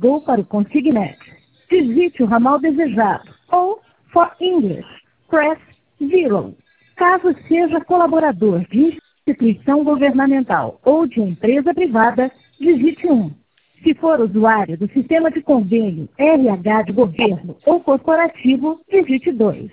ligou para o Consignet. Digite o ramal desejado ou, for English, press 0. Caso seja colaborador de instituição governamental ou de empresa privada, digite 1. Se for usuário do sistema de convênio RH de governo ou corporativo, digite 2.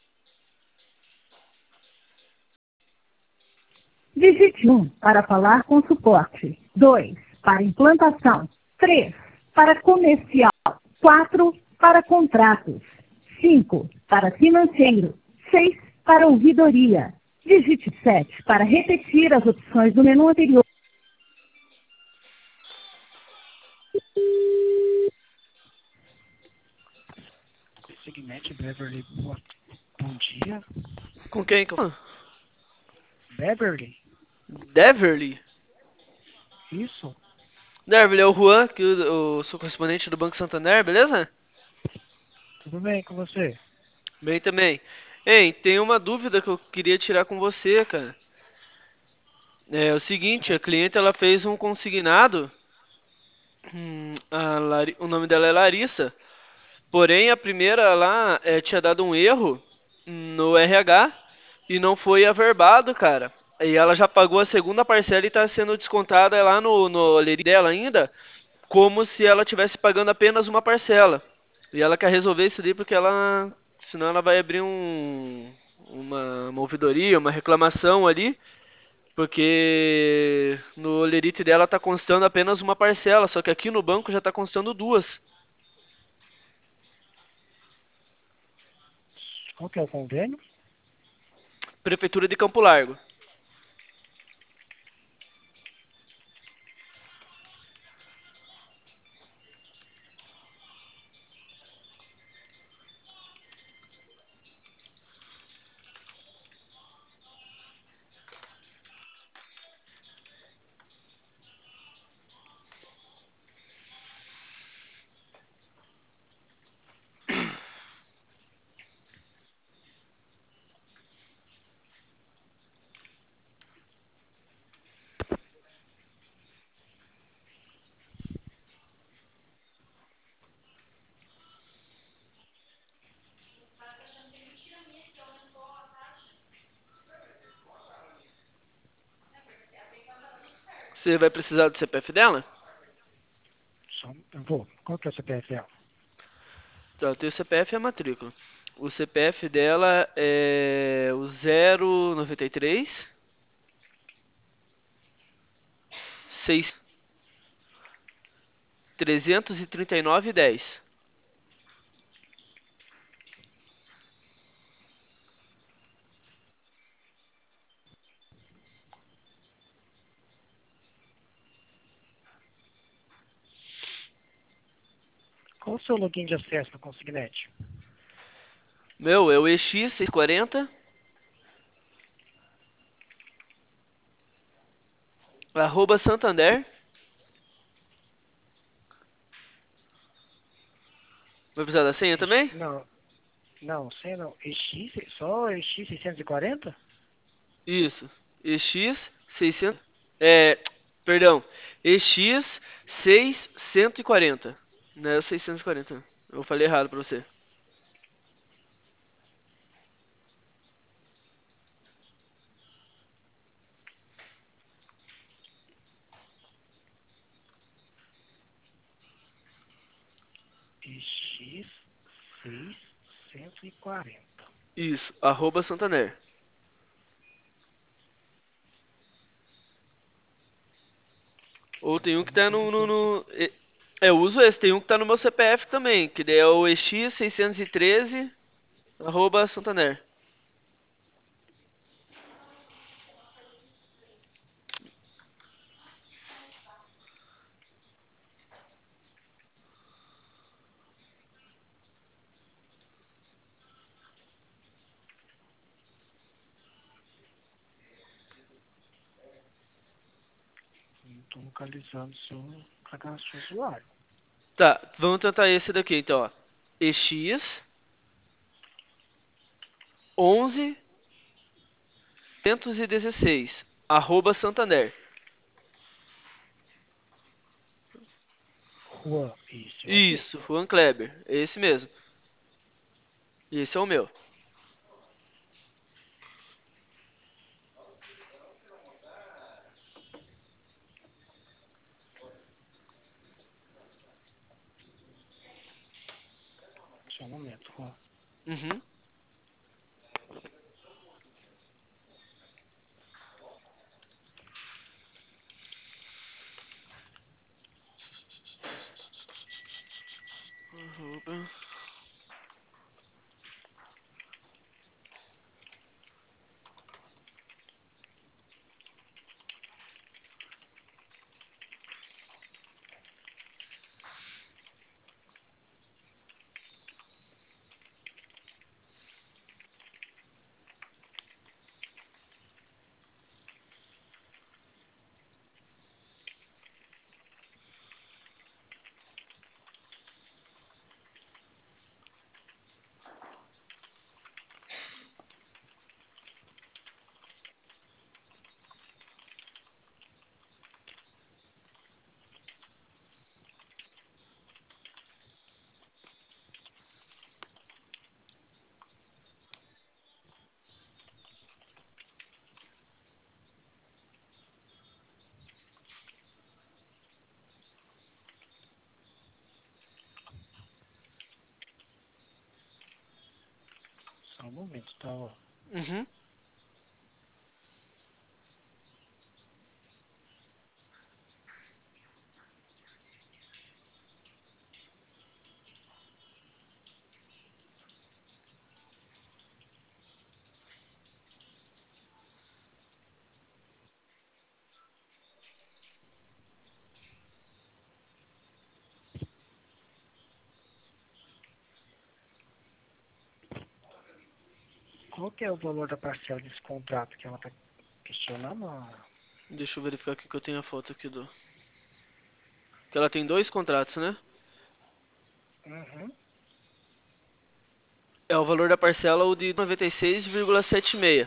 Digite 1 para falar com suporte, 2 para implantação, 3 para comercial, 4 para contratos, 5 para financeiro, 6 para ouvidoria. Digite 7 para repetir as opções do menu anterior. Consignet Beverly, bom dia. Com quem que eu falo? Beverly? Deverly? Isso? Deverly, é o Juan, que eu sou correspondente do Banco Santander, beleza? Tudo bem com você? Bem também. Ei, tem uma dúvida que eu queria tirar com você, cara. É o seguinte, a Certo. cliente ela fez um consignado, o nome dela é Larissa, porém a primeira lá tinha dado um erro no RH e não foi averbado, cara. E ela já pagou a segunda parcela e está sendo descontada lá no olerite dela ainda, como se ela tivesse pagando apenas uma parcela. E ela quer resolver isso daí porque senão ela vai abrir uma ouvidoria, uma reclamação ali, porque no olerite dela está constando apenas uma parcela, só que aqui no banco já está constando duas. Qual que é o convênio? Prefeitura de Campo Largo. Você vai precisar do CPF dela? Eu vou. Qual que é o CPF dela? Então, tem o CPF e a matrícula. O CPF dela é o 093 6 339,10. Qual o seu login de acesso no Consignet? Meu, é o EX640 @Santander. Vai precisar da senha também? Não, não, sei não. Só EX640? Isso. EX600. Perdão. EX640. Não é o 640. Eu falei errado pra você. EX640. Isso. @Santander. Ou tem um que Vamos tá ver como que... eu uso esse. Tem um que tá no meu CPF também. Que daí é o EX613 @Santander. Não estou localizando seu cadastro usuário. Tá, vamos tentar esse daqui então, ó. EX 11 116 @Santander. Juan, isso, eu achei. Isso, Juan Kleber. Esse mesmo. Esse é o meu. Só um momento, Juan. Uhum. Arroba. Só um momento, tá, Juan? Uhum. Qual que é o valor da parcela desse contrato que ela tá questionando? Deixa eu verificar aqui que eu tenho a foto aqui do. Que ela tem dois contratos, né? Uhum. É o valor da parcela o de 96,76.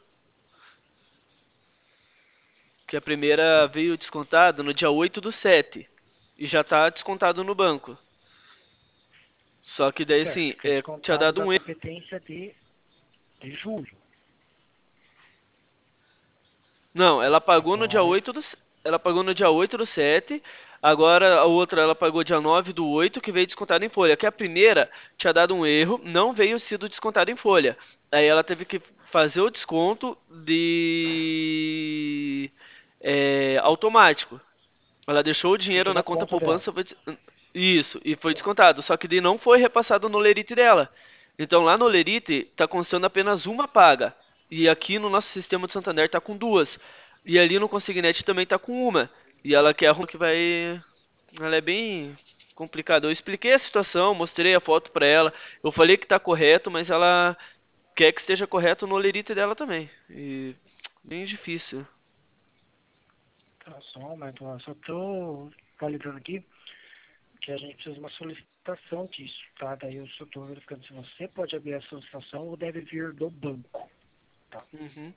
Que a primeira veio descontada no dia 8/7. E já tá descontado no banco. Só que daí Certo, assim, que é tinha descontado dado da um erro. competência de julho. Não, ela pagou no Então, dia aí, 8 ela pagou no dia 8/7. Agora a outra ela pagou dia 9/8 que veio descontada em folha. Que a primeira tinha dado um erro, não veio sido descontada em folha. Aí ela teve que fazer o desconto de automático. Ela deixou o fica dinheiro na da conta conta dela. poupança. Isso, e foi Certo. descontado. Só que daí não foi repassado no Lerite dela. Então lá no Lerite tá constando apenas uma paga. E aqui no nosso sistema de Santander tá com duas. E ali no Consignet também tá com uma. E ela quer que vai. Ela é bem complicada. Eu expliquei a situação, mostrei a foto pra ela. Eu falei que tá correto, mas ela quer que esteja correto no Lerite dela também. E bem difícil. Tá, só um momento, Juan. Só tô validando aqui que a gente precisa de uma solicitação disso, tá? Daí eu só tô verificando se você pode abrir a solicitação ou deve vir do banco, tá? Uhum.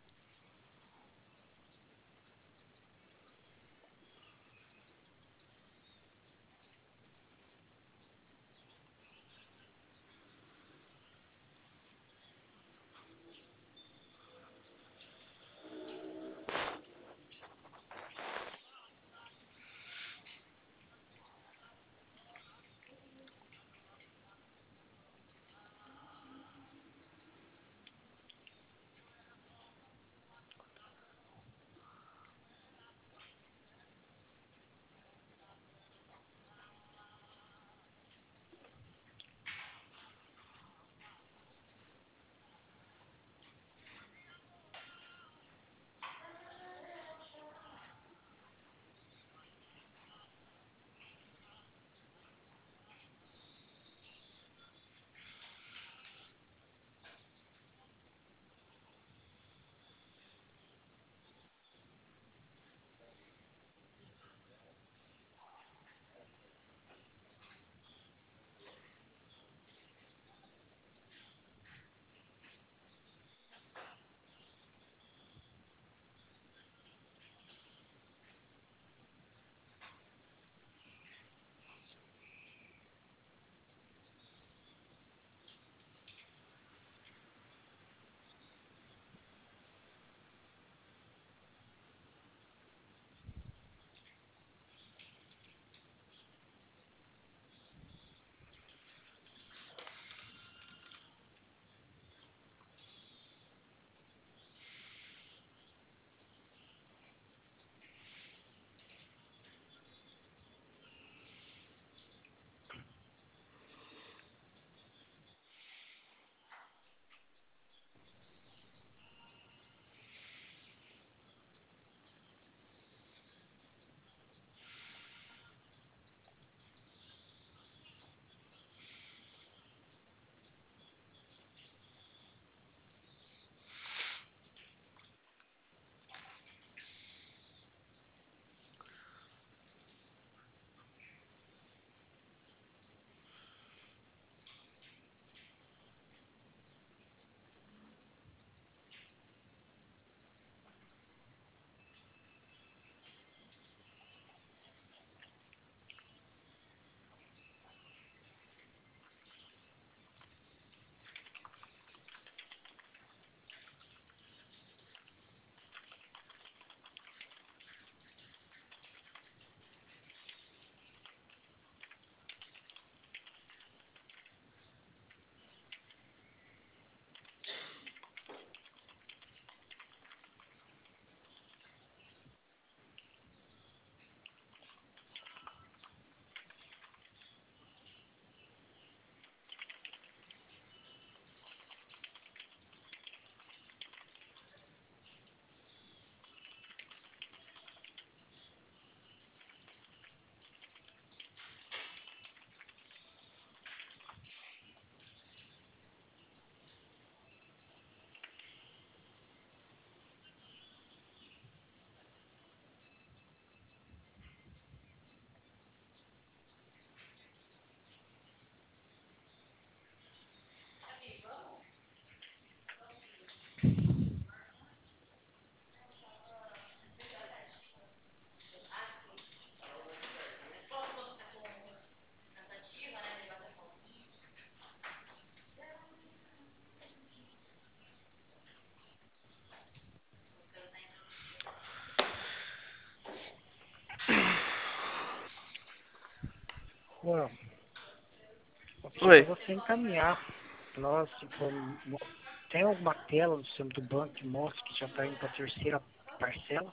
Juan, vou pedir para Oi. você encaminhar para nós. Tem alguma tela no sistema do banco que mostra que já está indo para a terceira parcela?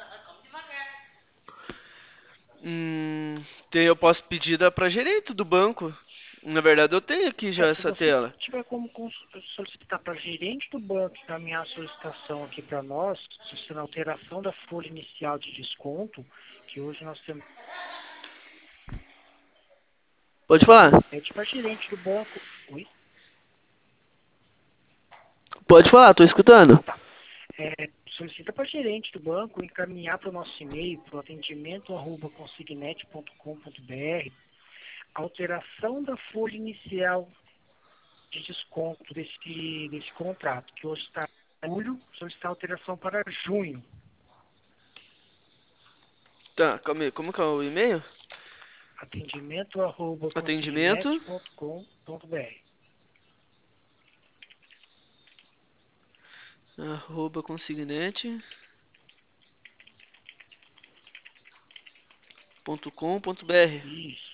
Eu posso pedir para gerente do banco. Na verdade, eu tenho aqui já Se essa você tela. tiver como solicitar para gerente do banco encaminhar a solicitação aqui para nós, solicitando a alteração da folha inicial de desconto, que hoje nós temos. Pode falar. Pede para gerente do banco. Oi? Pode falar, tô escutando. Tá. Solicita para gerente do banco encaminhar para o nosso e-mail, para o atendimento@consignet.com.br, alteração da folha inicial de desconto desse contrato, que hoje está em julho, solicitar alteração para junho. Tá, calma aí. Como que é o e-mail? Atendimento. atendimento@consignet.com.br. @consignet.com.br. Isso.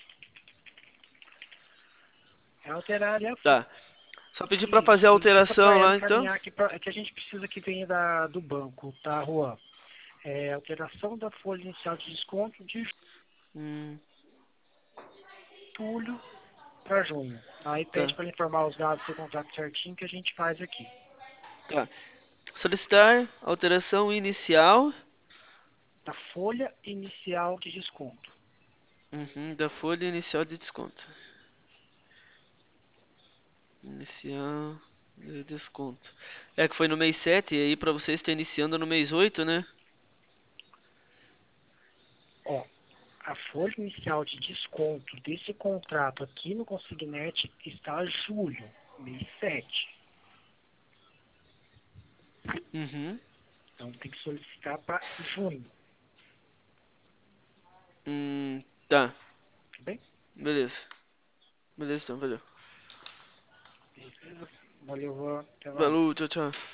É alterar ali a Tá. Só pedir pra Isso, fazer a solicita para alteração ela lá, então. encaminhar aqui, é que a gente precisa que venha do banco, tá, Juan? Alteração da folha inicial de desconto de Hum, julho para junho. Aí pede tá. para informar os dados do seu contrato certinho que a gente faz aqui. Tá. Solicitar alteração inicial. Da folha inicial de desconto. Da folha inicial de desconto. Inicial de desconto. É que foi no mês 7 e aí pra vocês está iniciando no mês 8, né? Ó, a folha inicial de desconto desse contrato aqui no Consignet está a julho, mês 7. Uhum. Então tem que solicitar para junho, Tá. tá bem? Beleza. Beleza, então, valeu. Beleza? Valeu, Juan. Até mais. Valeu, tchau, tchau.